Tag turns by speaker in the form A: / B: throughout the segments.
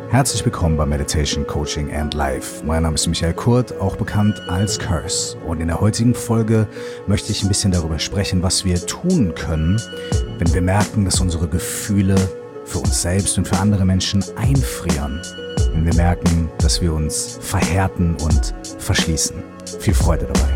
A: Herzlich willkommen bei Meditation, Coaching and Life. Mein Name ist Michael Kurt, auch bekannt als Curse. Und in der heutigen Folge möchte ich ein bisschen darüber sprechen, was wir tun können, wenn wir merken, dass unsere Gefühle für uns selbst und für andere Menschen einfrieren. Wenn wir merken, dass wir uns verhärten und verschließen. Viel Freude dabei.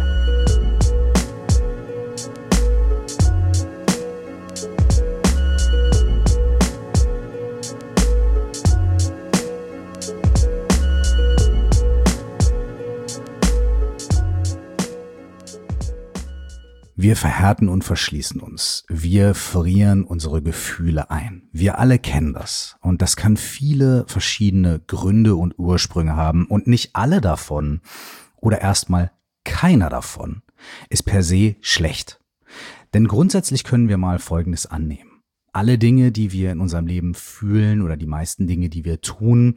A: Wir verhärten und verschließen uns. Wir frieren unsere Gefühle ein. Wir alle kennen das. Und das kann viele verschiedene Gründe und Ursprünge haben. Und nicht alle davon oder erstmal keiner davon ist per se schlecht. Denn grundsätzlich können wir mal Folgendes annehmen. Alle Dinge, die wir in unserem Leben fühlen oder die meisten Dinge, die wir tun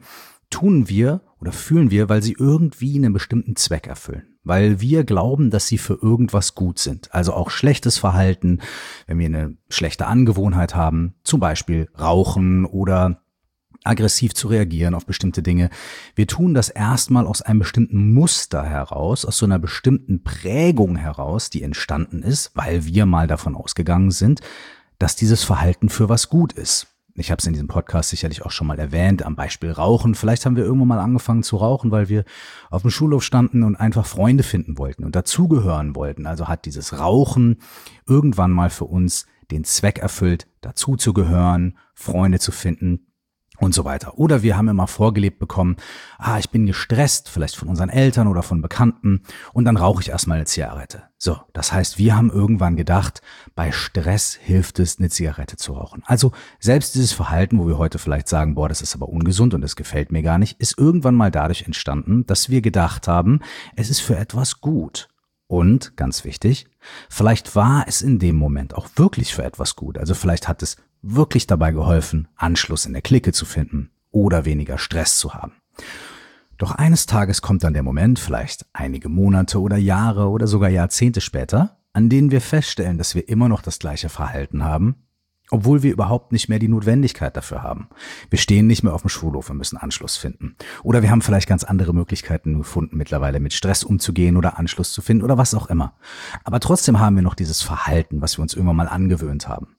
A: wir oder fühlen wir, weil sie irgendwie einen bestimmten Zweck erfüllen. Weil wir glauben, dass sie für irgendwas gut sind. Also auch schlechtes Verhalten, wenn wir eine schlechte Angewohnheit haben, zum Beispiel rauchen oder aggressiv zu reagieren auf bestimmte Dinge. Wir tun das erstmal aus einem bestimmten Muster heraus, aus so einer bestimmten Prägung heraus, die entstanden ist, weil wir mal davon ausgegangen sind, dass dieses Verhalten für was gut ist. Ich habe es in diesem Podcast sicherlich auch schon mal erwähnt, am Beispiel Rauchen. Vielleicht haben wir irgendwann mal angefangen zu rauchen, weil wir auf dem Schulhof standen und einfach Freunde finden wollten und dazugehören wollten. Also hat dieses Rauchen irgendwann mal für uns den Zweck erfüllt, dazuzugehören, Freunde zu finden und so weiter. Oder wir haben immer vorgelebt bekommen, ich bin gestresst, vielleicht von unseren Eltern oder von Bekannten und dann rauche ich erstmal eine Zigarette. So, das heißt, wir haben irgendwann gedacht, bei Stress hilft es, eine Zigarette zu rauchen. Also selbst dieses Verhalten, wo wir heute vielleicht sagen, das ist aber ungesund und das gefällt mir gar nicht, ist irgendwann mal dadurch entstanden, dass wir gedacht haben, es ist für etwas gut. Und, ganz wichtig, vielleicht war es in dem Moment auch wirklich für etwas gut. Also vielleicht hat es wirklich dabei geholfen, Anschluss in der Clique zu finden oder weniger Stress zu haben. Doch eines Tages kommt dann der Moment, vielleicht einige Monate oder Jahre oder sogar Jahrzehnte später, an denen wir feststellen, dass wir immer noch das gleiche Verhalten haben, obwohl wir überhaupt nicht mehr die Notwendigkeit dafür haben. Wir stehen nicht mehr auf dem Schulhof und müssen Anschluss finden. Oder wir haben vielleicht ganz andere Möglichkeiten gefunden, mittlerweile mit Stress umzugehen oder Anschluss zu finden oder was auch immer. Aber trotzdem haben wir noch dieses Verhalten, was wir uns irgendwann mal angewöhnt haben.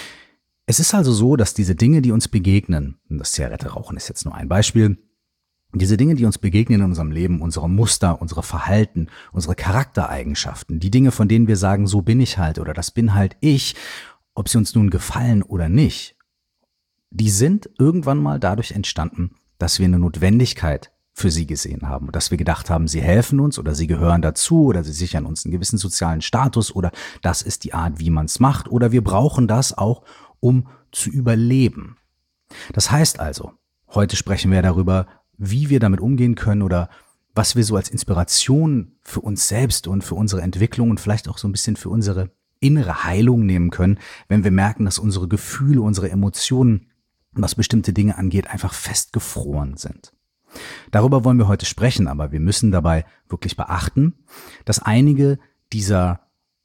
A: Es ist also so, dass diese Dinge, die uns begegnen, und das Zigarette rauchen ist jetzt nur ein Beispiel, diese Dinge, die uns begegnen in unserem Leben, unsere Muster, unsere Verhalten, unsere Charaktereigenschaften, die Dinge, von denen wir sagen, so bin ich halt oder das bin halt ich, ob sie uns nun gefallen oder nicht, die sind irgendwann mal dadurch entstanden, dass wir eine Notwendigkeit für sie gesehen haben und dass wir gedacht haben, sie helfen uns oder sie gehören dazu oder sie sichern uns einen gewissen sozialen Status oder das ist die Art, wie man es macht oder wir brauchen das auch, um zu überleben. Das heißt also, heute sprechen wir darüber, wie wir damit umgehen können oder was wir so als Inspiration für uns selbst und für unsere Entwicklung und vielleicht auch so ein bisschen für unsere innere Heilung nehmen können, wenn wir merken, dass unsere Gefühle, unsere Emotionen, was bestimmte Dinge angeht, einfach festgefroren sind. Darüber wollen wir heute sprechen, aber wir müssen dabei wirklich beachten, dass einige dieser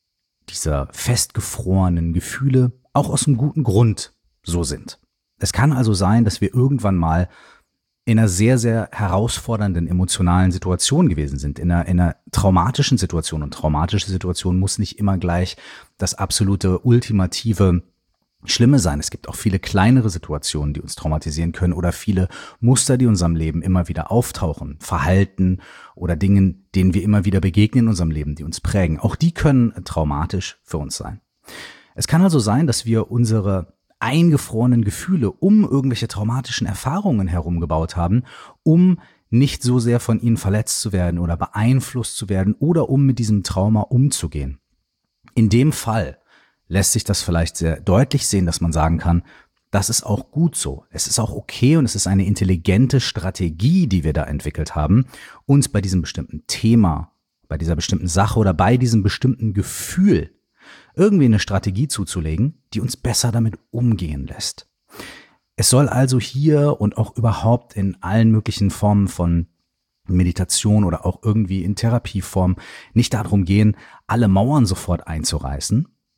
A: festgefrorenen Gefühle auch aus einem guten Grund so sind. Es kann also sein, dass wir irgendwann mal in einer sehr, sehr herausfordernden emotionalen Situation gewesen sind, in einer traumatischen Situation. Und traumatische Situation muss nicht immer gleich das absolute ultimative Schlimme sein. Es gibt auch viele kleinere Situationen, die uns traumatisieren können oder viele Muster, die in unserem Leben immer wieder auftauchen, Verhalten oder Dingen, denen wir immer wieder begegnen in unserem Leben, die uns prägen. Auch die können traumatisch für uns sein. Es kann also sein, dass wir unsere eingefrorenen Gefühle um irgendwelche traumatischen Erfahrungen herumgebaut haben, um nicht so sehr von ihnen verletzt zu werden oder beeinflusst zu werden oder um mit diesem Trauma umzugehen. In dem Fall lässt sich das vielleicht sehr deutlich sehen, dass man sagen kann, das ist auch gut so. Es ist auch okay und es ist eine intelligente Strategie, die wir da entwickelt haben, uns bei diesem bestimmten Thema, bei dieser bestimmten Sache oder bei diesem bestimmten Gefühl irgendwie eine Strategie zuzulegen, die uns besser damit umgehen lässt. Es soll also hier und auch überhaupt in allen möglichen Formen von Meditation oder auch irgendwie in Therapieform nicht darum gehen, alle Mauern sofort einzureißen,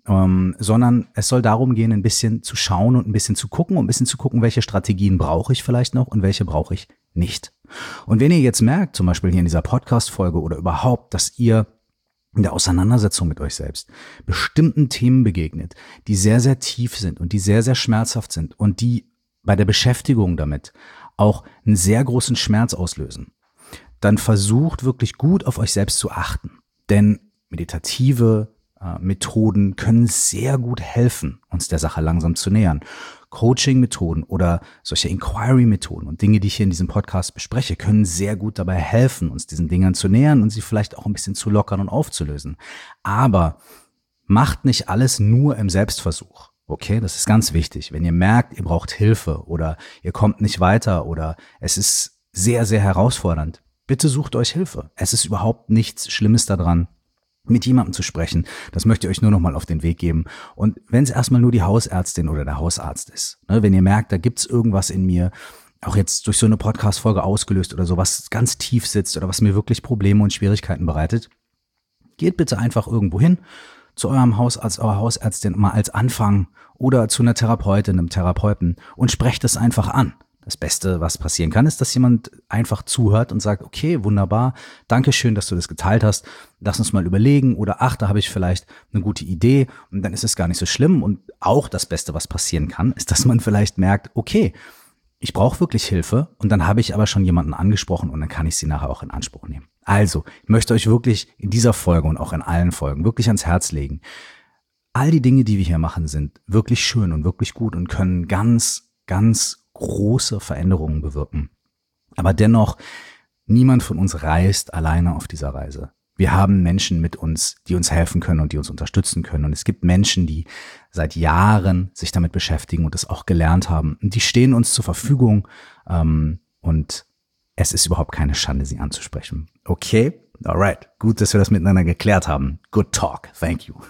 A: sondern es soll darum gehen, ein bisschen zu schauen und ein bisschen zu gucken und ein bisschen zu gucken, welche Strategien brauche ich vielleicht noch und welche brauche ich nicht. Und wenn ihr jetzt merkt, zum Beispiel hier in dieser Podcast-Folge oder überhaupt, dass ihr in der Auseinandersetzung mit euch selbst bestimmten Themen begegnet, die sehr, sehr tief sind und die sehr, sehr schmerzhaft sind und die bei der Beschäftigung damit auch einen sehr großen Schmerz auslösen, dann versucht wirklich gut auf euch selbst zu achten. Denn meditative Methoden können sehr gut helfen, uns der Sache langsam zu nähern. Coaching-Methoden oder solche Inquiry-Methoden und Dinge, die ich hier in diesem Podcast bespreche, können sehr gut dabei helfen, uns diesen Dingern zu nähern und sie vielleicht auch ein bisschen zu lockern und aufzulösen. Aber macht nicht alles nur im Selbstversuch. Okay, das ist ganz wichtig. Wenn ihr merkt, ihr braucht Hilfe oder ihr kommt nicht weiter oder es ist sehr, sehr herausfordernd, bitte sucht euch Hilfe. Es ist überhaupt nichts Schlimmes daran, mit jemandem zu sprechen. Das möchte ich euch nur noch mal auf den Weg geben. Und wenn es erstmal nur die Hausärztin oder der Hausarzt ist, ne, wenn ihr merkt, da gibt's irgendwas in mir, auch jetzt durch so eine Podcast-Folge ausgelöst oder so, was ganz tief sitzt oder was mir wirklich Probleme und Schwierigkeiten bereitet, geht bitte einfach irgendwo hin, zu eurem Hausarzt, eurer Hausärztin mal als Anfang oder zu einer Therapeutin, einem Therapeuten und sprecht es einfach an. Das Beste, was passieren kann, ist, dass jemand einfach zuhört und sagt, okay, wunderbar, danke schön, dass du das geteilt hast, lass uns mal überlegen oder ach, da habe ich vielleicht eine gute Idee und dann ist es gar nicht so schlimm. Und auch das Beste, was passieren kann, ist, dass man vielleicht merkt, okay, ich brauche wirklich Hilfe und dann habe ich aber schon jemanden angesprochen und dann kann ich sie nachher auch in Anspruch nehmen. Also, ich möchte euch wirklich in dieser Folge und auch in allen Folgen wirklich ans Herz legen. All die Dinge, die wir hier machen, sind wirklich schön und wirklich gut und können ganz, ganz große Veränderungen bewirken. Aber dennoch, niemand von uns reist alleine auf dieser Reise. Wir haben Menschen mit uns, die uns helfen können und die uns unterstützen können. Und es gibt Menschen, die seit Jahren sich damit beschäftigen und es auch gelernt haben. Und die stehen uns zur Verfügung. Und es ist überhaupt keine Schande, sie anzusprechen. Okay? Alright. Gut, dass wir das miteinander geklärt haben. Good talk. Thank you.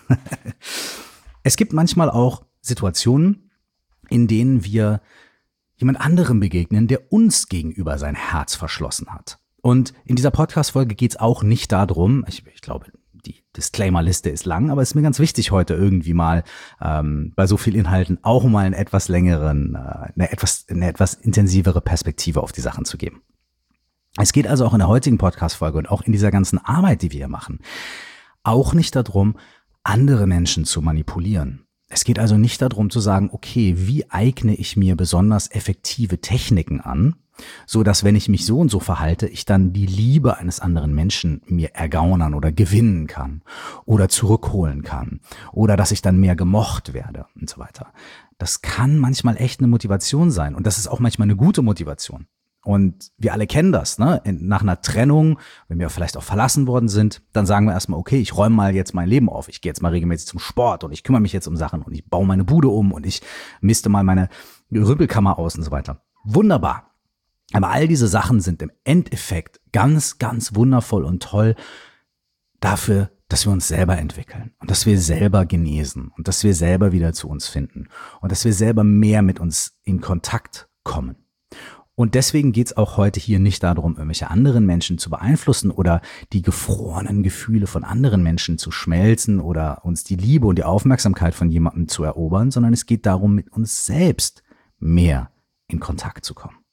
A: Es gibt manchmal auch Situationen, in denen wir jemand anderem begegnen, der uns gegenüber sein Herz verschlossen hat. Und in dieser Podcast-Folge geht es auch nicht darum, ich glaube, die Disclaimer-Liste ist lang, aber es ist mir ganz wichtig, heute irgendwie mal bei so vielen Inhalten auch mal einen etwas längeren, eine etwas intensivere Perspektive auf die Sachen zu geben. Es geht also auch in der heutigen Podcast-Folge und auch in dieser ganzen Arbeit, die wir hier machen, auch nicht darum, andere Menschen zu manipulieren. Es geht also nicht darum zu sagen, okay, wie eigne ich mir besonders effektive Techniken an, so dass wenn ich mich so und so verhalte, ich dann die Liebe eines anderen Menschen mir ergaunern oder gewinnen kann oder zurückholen kann oder dass ich dann mehr gemocht werde und so weiter. Das kann manchmal echt eine Motivation sein und das ist auch manchmal eine gute Motivation. Und wir alle kennen das, ne? Nach einer Trennung, wenn wir vielleicht auch verlassen worden sind, dann sagen wir erstmal, okay, ich räume mal jetzt mein Leben auf. Ich gehe jetzt mal regelmäßig zum Sport und ich kümmere mich jetzt um Sachen und ich baue meine Bude um und ich miste mal meine Rümpelkammer aus und so weiter. Wunderbar. Aber all diese Sachen sind im Endeffekt ganz, ganz wundervoll und toll dafür, dass wir uns selber entwickeln und dass wir selber genesen und dass wir selber wieder zu uns finden und dass wir selber mehr mit uns in Kontakt kommen. Und deswegen geht's auch heute hier nicht darum, irgendwelche anderen Menschen zu beeinflussen oder die gefrorenen Gefühle von anderen Menschen zu schmelzen oder uns die Liebe und die Aufmerksamkeit von jemandem zu erobern, sondern es geht darum, mit uns selbst mehr in Kontakt zu kommen.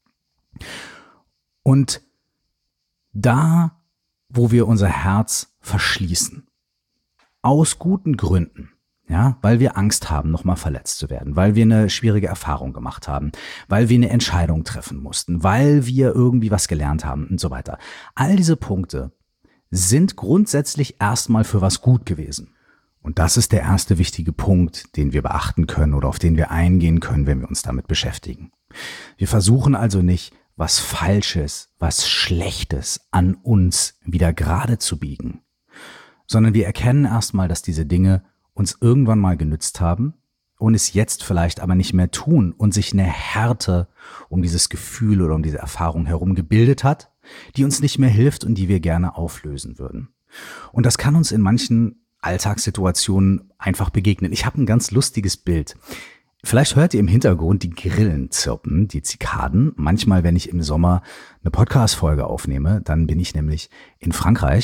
A: Und da, wo wir unser Herz verschließen, aus guten Gründen, ja, weil wir Angst haben, nochmal verletzt zu werden, weil wir eine schwierige Erfahrung gemacht haben, weil wir eine Entscheidung treffen mussten, weil wir irgendwie was gelernt haben und so weiter. All diese Punkte sind grundsätzlich erstmal für was gut gewesen. Und das ist der erste wichtige Punkt, den wir beachten können oder auf den wir eingehen können, wenn wir uns damit beschäftigen. Wir versuchen also nicht, was Falsches, was Schlechtes an uns wieder gerade zu biegen, sondern wir erkennen erstmal, dass diese Dinge uns irgendwann mal genützt haben und es jetzt vielleicht aber nicht mehr tun und sich eine Härte um dieses Gefühl oder um diese Erfahrung herum gebildet hat, die uns nicht mehr hilft und die wir gerne auflösen würden. Und das kann uns in manchen Alltagssituationen einfach begegnen. Ich habe ein ganz lustiges Bild. Vielleicht hört ihr im Hintergrund die Grillen zirpen, die Zikaden. Manchmal, wenn ich im Sommer eine Podcast-Folge aufnehme, dann bin ich nämlich in Frankreich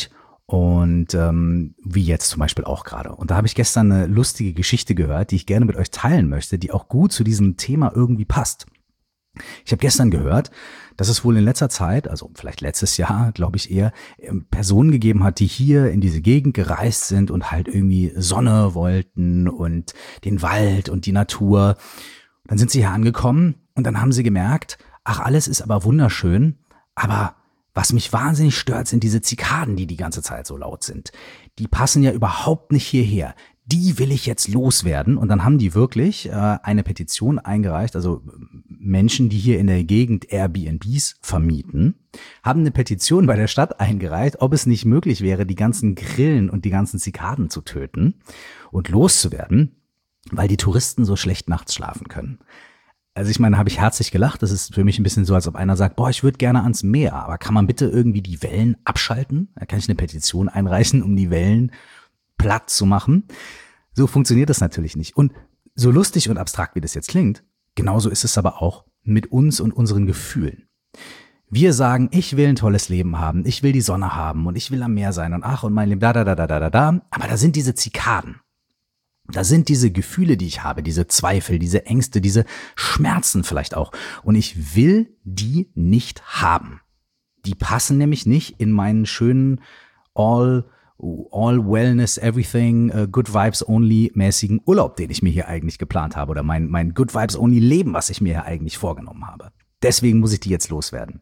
A: Und wie jetzt zum Beispiel auch gerade. Und da habe ich gestern eine lustige Geschichte gehört, die ich gerne mit euch teilen möchte, die auch gut zu diesem Thema irgendwie passt. Ich habe gestern gehört, dass es wohl in letzter Zeit, also vielleicht letztes Jahr, glaube ich eher, Personen gegeben hat, die hier in diese Gegend gereist sind und halt irgendwie Sonne wollten und den Wald und die Natur. Dann sind sie hier angekommen und dann haben sie gemerkt, ach, alles ist aber wunderschön, aber was mich wahnsinnig stört, sind diese Zikaden, die ganze Zeit so laut sind. Die passen ja überhaupt nicht hierher. Die will ich jetzt loswerden. Und dann haben die wirklich eine Petition eingereicht, also Menschen, die hier in der Gegend Airbnbs vermieten, haben eine Petition bei der Stadt eingereicht, ob es nicht möglich wäre, die ganzen Grillen und die ganzen Zikaden zu töten und loszuwerden, weil die Touristen so schlecht nachts schlafen können. Also ich meine, da habe ich herzlich gelacht. Das ist für mich ein bisschen so, als ob einer sagt, boah, ich würde gerne ans Meer, aber kann man bitte irgendwie die Wellen abschalten? Da kann ich eine Petition einreichen, um die Wellen platt zu machen. So funktioniert das natürlich nicht. Und so lustig und abstrakt, wie das jetzt klingt, genauso ist es aber auch mit uns und unseren Gefühlen. Wir sagen, ich will ein tolles Leben haben, ich will die Sonne haben und ich will am Meer sein und ach und mein Leben, da. Aber da sind diese Zikaden. Da sind diese Gefühle, die ich habe, diese Zweifel, diese Ängste, diese Schmerzen vielleicht auch. Und ich will die nicht haben. Die passen nämlich nicht in meinen schönen all Wellness, Everything, Good Vibes Only mäßigen Urlaub, den ich mir hier eigentlich geplant habe. Oder mein Good Vibes Only Leben, was ich mir hier eigentlich vorgenommen habe. Deswegen muss ich die jetzt loswerden.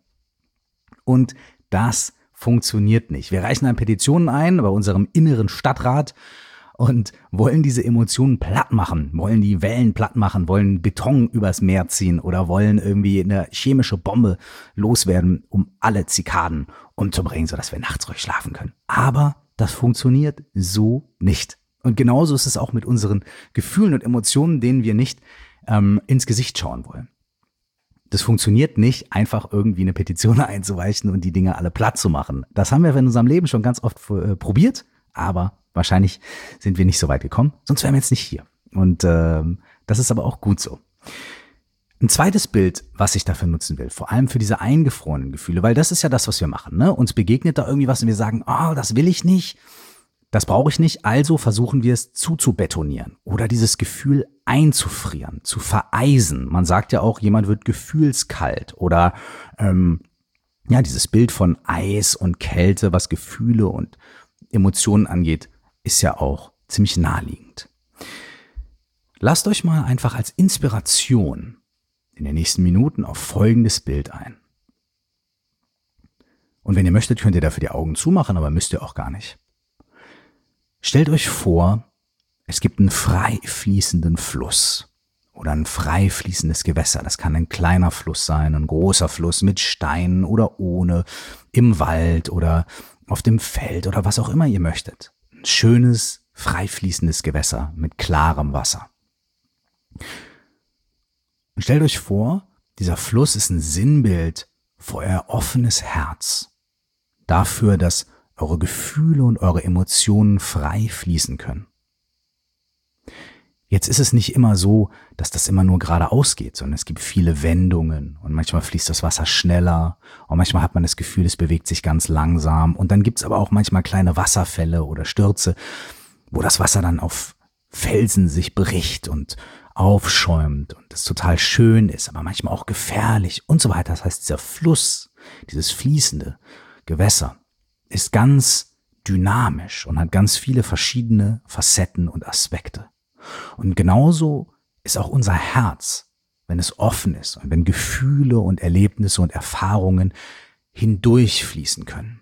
A: Und das funktioniert nicht. Wir reichen dann Petitionen ein bei unserem inneren Stadtrat und wollen diese Emotionen platt machen, wollen die Wellen platt machen, wollen Beton übers Meer ziehen oder wollen irgendwie eine chemische Bombe loswerden, um alle Zikaden umzubringen, sodass wir nachts ruhig schlafen können. Aber das funktioniert so nicht. Und genauso ist es auch mit unseren Gefühlen und Emotionen, denen wir nicht ins Gesicht schauen wollen. Das funktioniert nicht, einfach irgendwie eine Petition einzureichen und die Dinge alle platt zu machen. Das haben wir in unserem Leben schon ganz oft probiert, aber wahrscheinlich sind wir nicht so weit gekommen, sonst wären wir jetzt nicht hier. Und das ist aber auch gut so. Ein zweites Bild, was ich dafür nutzen will, vor allem für diese eingefrorenen Gefühle, weil das ist ja das, was wir machen, ne? Uns begegnet da irgendwie was und wir sagen, das will ich nicht, das brauche ich nicht, also versuchen wir es zuzubetonieren oder dieses Gefühl einzufrieren, zu vereisen. Man sagt ja auch, jemand wird gefühlskalt oder dieses Bild von Eis und Kälte, was Gefühle und Emotionen angeht, ist ja auch ziemlich naheliegend. Lasst euch mal einfach als Inspiration in den nächsten Minuten auf folgendes Bild ein. Und wenn ihr möchtet, könnt ihr dafür die Augen zumachen, aber müsst ihr auch gar nicht. Stellt euch vor, es gibt einen frei fließenden Fluss oder ein frei fließendes Gewässer. Das kann ein kleiner Fluss sein, ein großer Fluss mit Steinen oder ohne, im Wald oder auf dem Feld oder was auch immer ihr möchtet. Ein schönes, frei fließendes Gewässer mit klarem Wasser. Und stellt euch vor, dieser Fluss ist ein Sinnbild für euer offenes Herz. Dafür, dass eure Gefühle und eure Emotionen frei fließen können. Jetzt ist es nicht immer so, dass das immer nur geradeaus geht, sondern es gibt viele Wendungen und manchmal fließt das Wasser schneller und manchmal hat man das Gefühl, es bewegt sich ganz langsam und dann gibt es aber auch manchmal kleine Wasserfälle oder Stürze, wo das Wasser dann auf Felsen sich bricht und aufschäumt und es total schön ist, aber manchmal auch gefährlich und so weiter. Das heißt, dieser Fluss, dieses fließende Gewässer ist ganz dynamisch und hat ganz viele verschiedene Facetten und Aspekte. Und genauso ist auch unser Herz, wenn es offen ist und wenn Gefühle und Erlebnisse und Erfahrungen hindurchfließen können.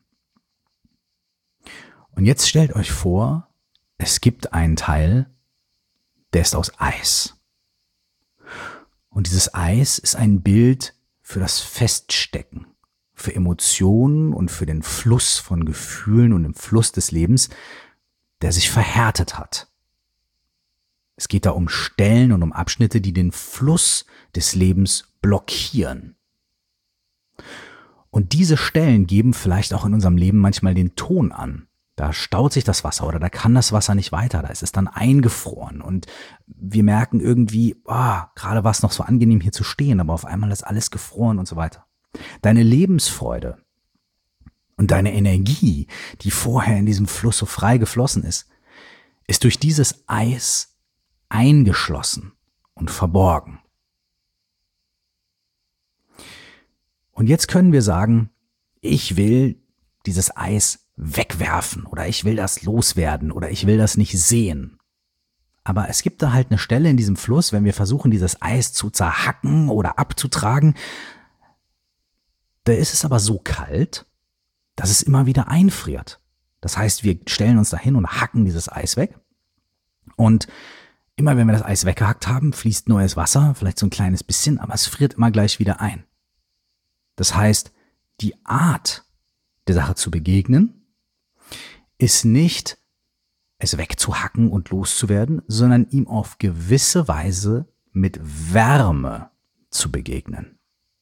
A: Und jetzt stellt euch vor, es gibt einen Teil, der ist aus Eis. Und dieses Eis ist ein Bild für das Feststecken, für Emotionen und für den Fluss von Gefühlen und den Fluss des Lebens, der sich verhärtet hat. Es geht da um Stellen und um Abschnitte, die den Fluss des Lebens blockieren. Und diese Stellen geben vielleicht auch in unserem Leben manchmal den Ton an. Da staut sich das Wasser oder da kann das Wasser nicht weiter, da ist es dann eingefroren und wir merken irgendwie, gerade war es noch so angenehm hier zu stehen, aber auf einmal ist alles gefroren und so weiter. Deine Lebensfreude Und deine Energie, die vorher in diesem Fluss so frei geflossen ist durch dieses Eis eingeschlossen und verborgen. Und jetzt können wir sagen, ich will dieses Eis wegwerfen oder ich will das loswerden oder ich will das nicht sehen. Aber es gibt da halt eine Stelle in diesem Fluss, wenn wir versuchen, dieses Eis zu zerhacken oder abzutragen, da ist es aber so kalt, dass es immer wieder einfriert. Das heißt, wir stellen uns da hin und hacken dieses Eis weg. Und immer wenn wir das Eis weggehackt haben, fließt neues Wasser, vielleicht so ein kleines bisschen, aber es friert immer gleich wieder ein. Das heißt, die Art, der Sache zu begegnen, ist nicht, es wegzuhacken und loszuwerden, sondern ihm auf gewisse Weise mit Wärme zu begegnen.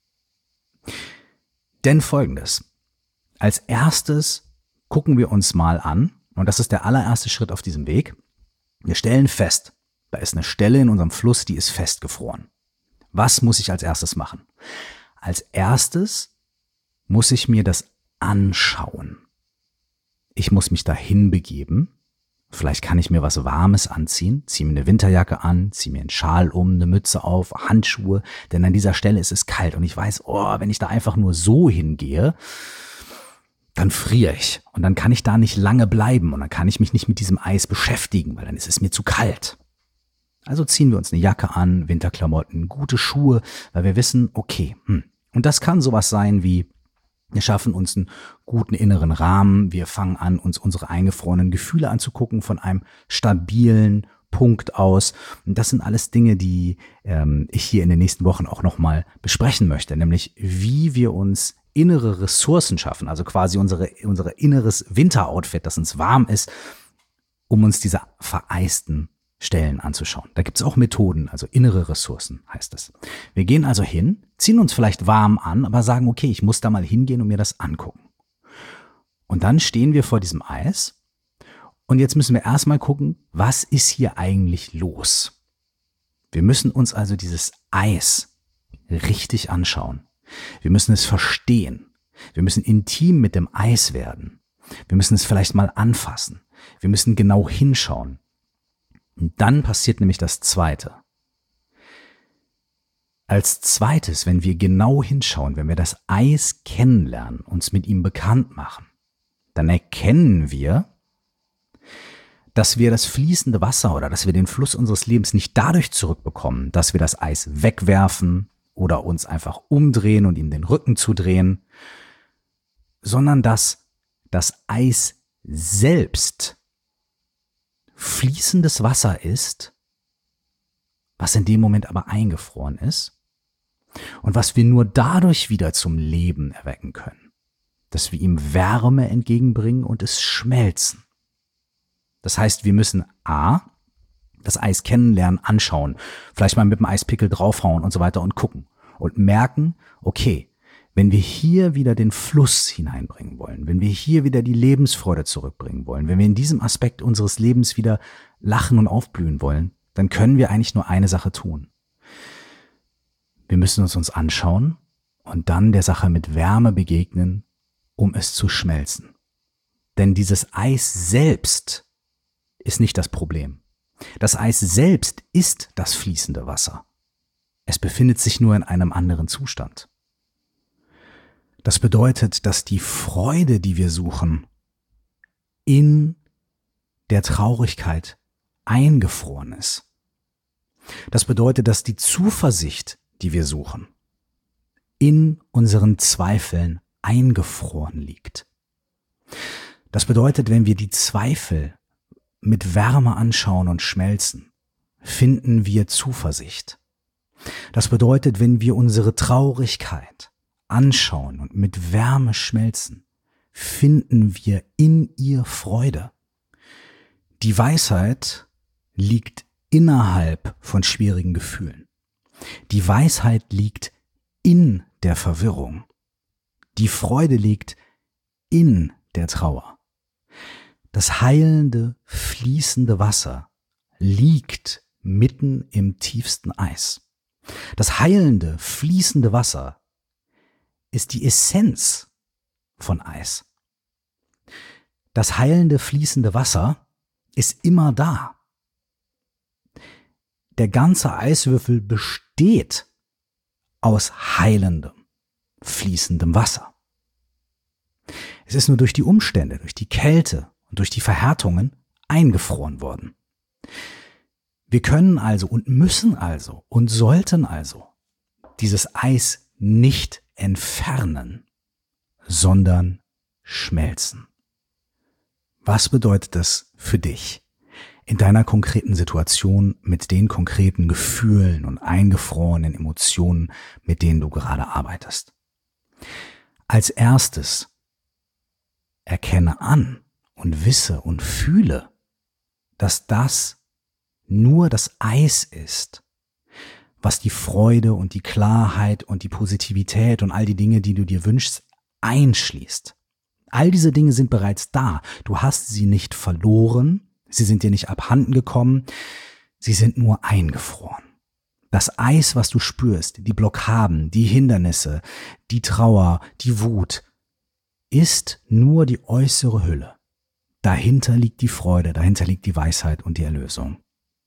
A: Denn Folgendes: Als erstes gucken wir uns mal an, und das ist der allererste Schritt auf diesem Weg, wir stellen fest, da ist eine Stelle in unserem Fluss, die ist festgefroren. Was muss ich als erstes machen? Als erstes muss ich mir das anschauen. Ich muss mich dahin begeben. Vielleicht kann ich mir was Warmes anziehen, ziehe mir eine Winterjacke an, ziehe mir einen Schal um, eine Mütze auf, Handschuhe, denn an dieser Stelle ist es kalt und ich weiß, wenn ich da einfach nur so hingehe, dann friere ich und dann kann ich da nicht lange bleiben und dann kann ich mich nicht mit diesem Eis beschäftigen, weil dann ist es mir zu kalt. Also ziehen wir uns eine Jacke an, Winterklamotten, gute Schuhe, weil wir wissen, okay, und das kann sowas sein wie, wir schaffen uns einen guten inneren Rahmen, wir fangen an, uns unsere eingefrorenen Gefühle anzugucken von einem stabilen Punkt aus. Und das sind alles Dinge, die ich hier in den nächsten Wochen auch nochmal besprechen möchte, nämlich wie wir uns innere Ressourcen schaffen, also quasi unser inneres Winteroutfit, das uns warm ist, um uns diese vereisten Stellen anzuschauen. Da gibt es auch Methoden, also innere Ressourcen heißt es. Wir gehen also hin, ziehen uns vielleicht warm an, aber sagen, okay, ich muss da mal hingehen und mir das angucken. Und dann stehen wir vor diesem Eis und jetzt müssen wir erstmal gucken, was ist hier eigentlich los? Wir müssen uns also dieses Eis richtig anschauen. Wir müssen es verstehen. Wir müssen intim mit dem Eis werden. Wir müssen es vielleicht mal anfassen. Wir müssen genau hinschauen. Und dann passiert nämlich das Zweite. Als zweites, wenn wir genau hinschauen, wenn wir das Eis kennenlernen, uns mit ihm bekannt machen, dann erkennen wir, dass wir das fließende Wasser oder dass wir den Fluss unseres Lebens nicht dadurch zurückbekommen, dass wir das Eis wegwerfen oder uns einfach umdrehen und ihm den Rücken zudrehen, sondern dass das Eis selbst fließendes Wasser ist, was in dem Moment aber eingefroren ist und was wir nur dadurch wieder zum Leben erwecken können, dass wir ihm Wärme entgegenbringen und es schmelzen. Das heißt, wir müssen das Eis kennenlernen, anschauen, vielleicht mal mit dem Eispickel draufhauen und so weiter und gucken und merken, okay, wenn wir hier wieder den Fluss hineinbringen wollen, wenn wir hier wieder die Lebensfreude zurückbringen wollen, wenn wir in diesem Aspekt unseres Lebens wieder lachen und aufblühen wollen, dann können wir eigentlich nur eine Sache tun. Wir müssen uns anschauen und dann der Sache mit Wärme begegnen, um es zu schmelzen. Denn dieses Eis selbst ist nicht das Problem. Das Eis selbst ist das fließende Wasser. Es befindet sich nur in einem anderen Zustand. Das bedeutet, dass die Freude, die wir suchen, in der Traurigkeit eingefroren ist. Das bedeutet, dass die Zuversicht, die wir suchen, in unseren Zweifeln eingefroren liegt. Das bedeutet, wenn wir die Zweifel mit Wärme anschauen und schmelzen, finden wir Zuversicht. Das bedeutet, wenn wir unsere Traurigkeit anschauen und mit Wärme schmelzen, finden wir in ihr Freude. Die Weisheit liegt innerhalb von schwierigen Gefühlen. Die Weisheit liegt in der Verwirrung. Die Freude liegt in der Trauer. Das heilende, fließende Wasser liegt mitten im tiefsten Eis. Das heilende, fließende Wasser ist die Essenz von Eis. Das heilende, fließende Wasser ist immer da. Der ganze Eiswürfel besteht aus heilendem, fließendem Wasser. Es ist nur durch die Umstände, durch die Kälte und durch die Verhärtungen eingefroren worden. Wir können also und müssen also und sollten also dieses Eis nicht entfernen, sondern schmelzen. Was bedeutet das für dich in deiner konkreten Situation mit den konkreten Gefühlen und eingefrorenen Emotionen, mit denen du gerade arbeitest? Als erstes erkenne an und wisse und fühle, dass das nur das Eis ist, was die Freude und die Klarheit und die Positivität und all die Dinge, die du dir wünschst, einschließt. All diese Dinge sind bereits da. Du hast sie nicht verloren, sie sind dir nicht abhanden gekommen, sie sind nur eingefroren. Das Eis, was du spürst, die Blockaden, die Hindernisse, die Trauer, die Wut, ist nur die äußere Hülle. Dahinter liegt die Freude, dahinter liegt die Weisheit und die Erlösung.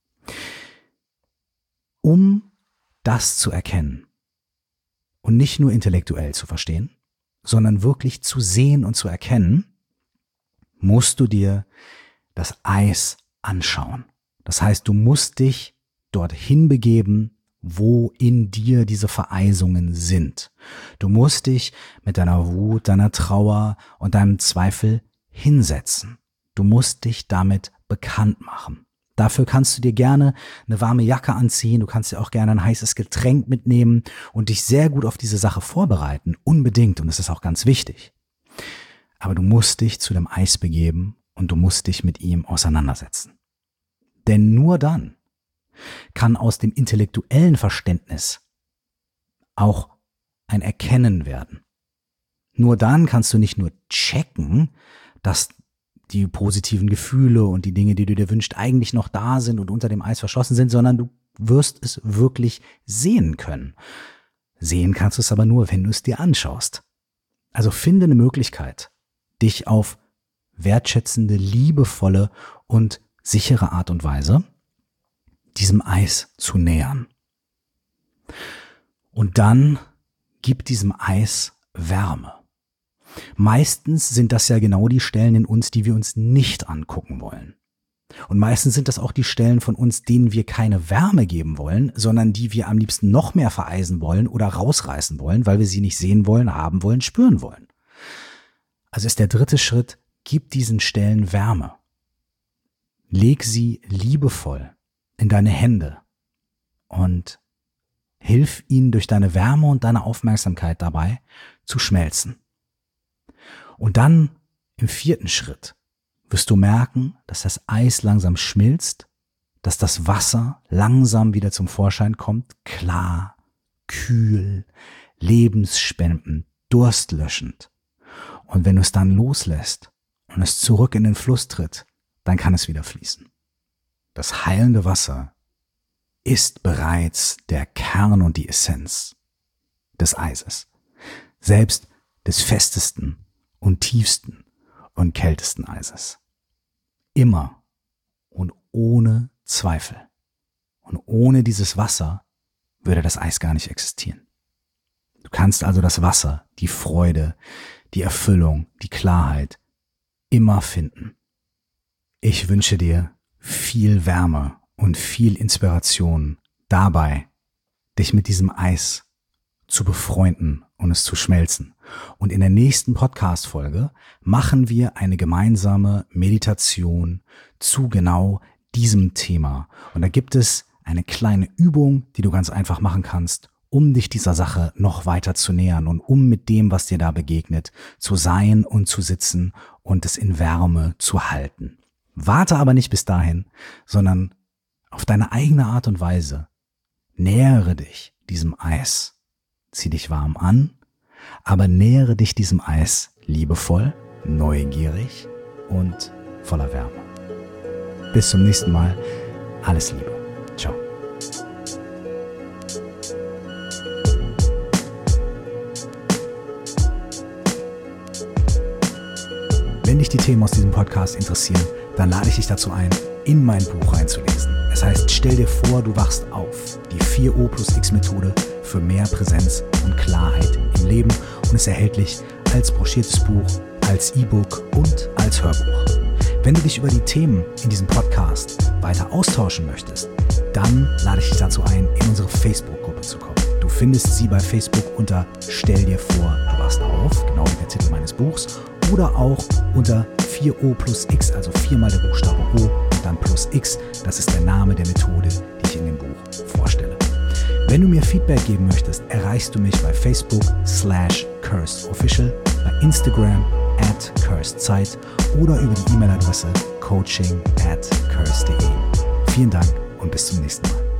A: Um das zu erkennen und nicht nur intellektuell zu verstehen, sondern wirklich zu sehen und zu erkennen, musst du dir das Eis anschauen. Das heißt, du musst dich dorthin begeben, wo in dir diese Vereisungen sind. Du musst dich mit deiner Wut, deiner Trauer und deinem Zweifel hinsetzen. Du musst dich damit bekannt machen. Dafür kannst du dir gerne eine warme Jacke anziehen, du kannst dir auch gerne ein heißes Getränk mitnehmen und dich sehr gut auf diese Sache vorbereiten, unbedingt, und das ist auch ganz wichtig. Aber du musst dich zu dem Eis begeben und du musst dich mit ihm auseinandersetzen. Denn nur dann kann aus dem intellektuellen Verständnis auch ein Erkennen werden. Nur dann kannst du nicht nur checken, dass die positiven Gefühle und die Dinge, die du dir wünschst, eigentlich noch da sind und unter dem Eis verschlossen sind, sondern du wirst es wirklich sehen können. Sehen kannst du es aber nur, wenn du es dir anschaust. Also finde eine Möglichkeit, dich auf wertschätzende, liebevolle und sichere Art und Weise diesem Eis zu nähern. Und dann gib diesem Eis Wärme. Meistens sind das ja genau die Stellen in uns, die wir uns nicht angucken wollen. Und meistens sind das auch die Stellen von uns, denen wir keine Wärme geben wollen, sondern die wir am liebsten noch mehr vereisen wollen oder rausreißen wollen, weil wir sie nicht sehen wollen, haben wollen, spüren wollen. Also ist der dritte Schritt, gib diesen Stellen Wärme. Leg sie liebevoll in deine Hände und hilf ihnen durch deine Wärme und deine Aufmerksamkeit dabei zu schmelzen. Und dann im vierten Schritt wirst du merken, dass das Eis langsam schmilzt, dass das Wasser langsam wieder zum Vorschein kommt, klar, kühl, lebensspendend, durstlöschend. Und wenn du es dann loslässt und es zurück in den Fluss tritt, dann kann es wieder fließen. Das heilende Wasser ist bereits der Kern und die Essenz des Eises, selbst des festesten und tiefsten und kältesten Eises. Immer und ohne Zweifel. Und ohne dieses Wasser würde das Eis gar nicht existieren. Du kannst also das Wasser, die Freude, die Erfüllung, die Klarheit immer finden. Ich wünsche dir viel Wärme und viel Inspiration dabei, dich mit diesem Eis zu befreunden und es zu schmelzen. Und in der nächsten Podcast-Folge machen wir eine gemeinsame Meditation zu genau diesem Thema. Und da gibt es eine kleine Übung, die du ganz einfach machen kannst, um dich dieser Sache noch weiter zu nähern und um mit dem, was dir da begegnet, zu sein und zu sitzen und es in Wärme zu halten. Warte aber nicht bis dahin, sondern auf deine eigene Art und Weise nähere dich diesem Eis. Zieh dich warm an, aber nähere dich diesem Eis liebevoll, neugierig und voller Wärme. Bis zum nächsten Mal. Alles Liebe. Ciao. Wenn dich die Themen aus diesem Podcast interessieren, dann lade ich dich dazu ein, in mein Buch reinzulesen. Es heißt, stell dir vor, du wachst auf. Die 4O+X-Methode für mehr Präsenz und Klarheit im Leben und ist erhältlich als broschiertes Buch, als E-Book und als Hörbuch. Wenn du dich über die Themen in diesem Podcast weiter austauschen möchtest, dann lade ich dich dazu ein, in unsere Facebook-Gruppe zu kommen. Du findest sie bei Facebook unter Stell dir vor, du wachst auf, genau wie der Titel meines Buchs, oder auch unter 4O+X, also 4-mal der Buchstabe O und dann plus X. Das ist der Name der Methode, die ich in dem Buch vorstelle. Wenn du mir Feedback geben möchtest, erreichst du mich bei Facebook/CursedOfficial, bei Instagram @CursedZeit oder über die E-Mail-Adresse coaching@curse.de. Vielen Dank und bis zum nächsten Mal.